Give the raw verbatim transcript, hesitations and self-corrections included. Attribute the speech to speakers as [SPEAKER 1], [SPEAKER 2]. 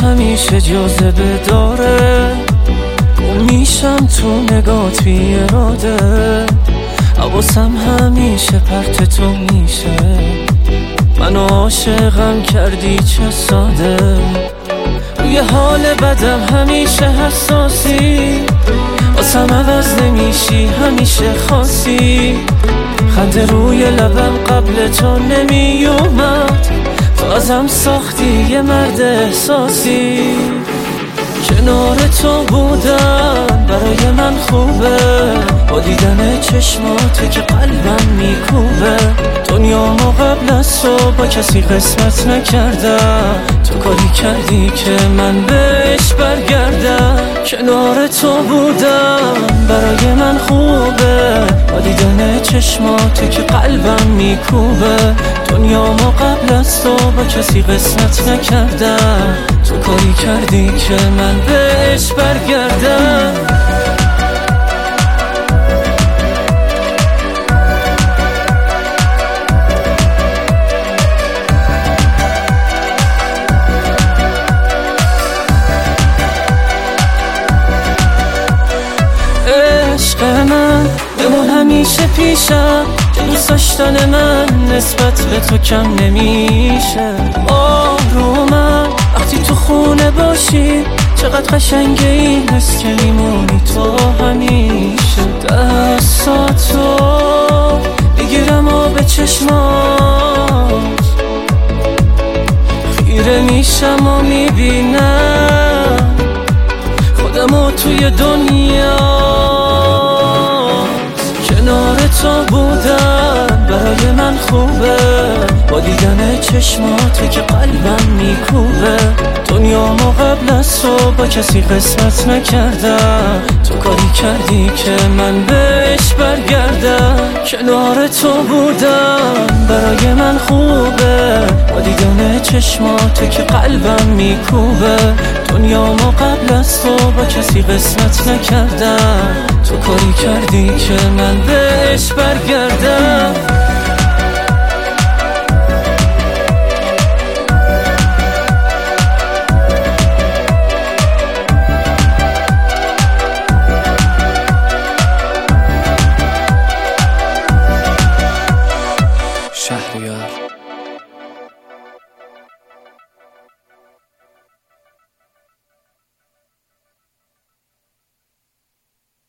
[SPEAKER 1] همیشه جاذبه داره، گم میشم تو نگات بی اراده، حواسم همیشه پرت تو میشه، منو عاشقم کردی چه ساده، روی حال بدم همیشه حساسی، واسم عوض نمیشی همیشه خاصی، خنده روی لبم قبل تو نمی اومد، تو ازم ساختی یه مرد احساسی، کنار تو بودن برای من خوبه، با دیدن چشماته که قلبم میکوبه، دنیامو قبل از تو با کسی قسمت نکردم، تو کاری کردی که من بهش برگردم، کنار تو بودم برای من خوبه، با دیدن چشماته که قلبم میکوبه، دنیامو قبل از تو با کسی قسمت نکردم، تو کاری کردی که من بهش برگردم. عشق من بمون همیشه پیشم، که دوست داشتن من نسبت به تو کم نمیشه، آرومم وقتی تو خونه باشی، چقدر قشنگه این حس که میمونی تو همیشه، دستاتو بگیرم و به چشمات خیره میشم و میبینم خودمو توی دنیا، کنار تو بودم برای من خوبه، با دیدن چشماته که قلبم میکوبه، دنیامو قبل از تو با کسی قسمت نکردم، تو کاری کردی که من بهش برگردم، کنار تو بودم برای من خوبه، با دیدن چشماته که قلبم میکوبه، دنیامو قبل از تو با کسی قسمت نکردم، تو کاری کردی که من بهش برگردم.